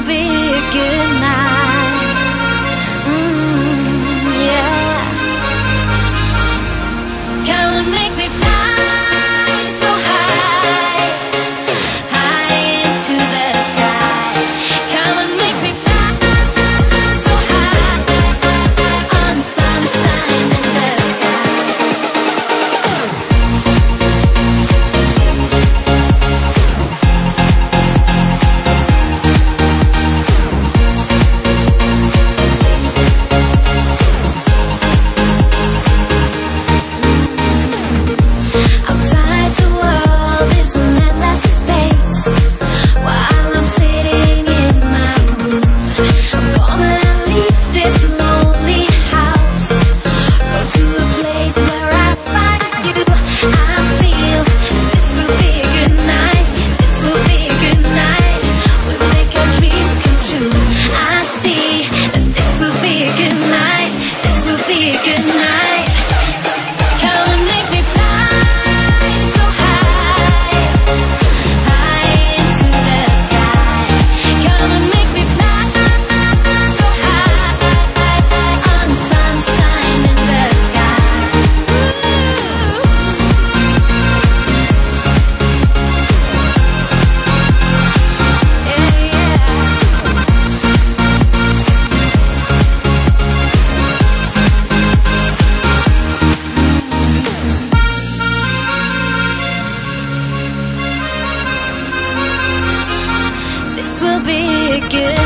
be a good night. Yeah. Come and make me fly so high, high into the sky. Come and make me fly so high on sunshine in the sky. Outside the world is an endless space. While I'm sitting in my room, I'm gonna leave this lonely house, go to a place where I find you. I feel this will be a good night. This will be a good night. We'll make our dreams come true. I see that this will be a good night. This will be a good night. Come and make me fly so high, high into the sky. Come and make me fly so high on sunshine in the sky. This will be a good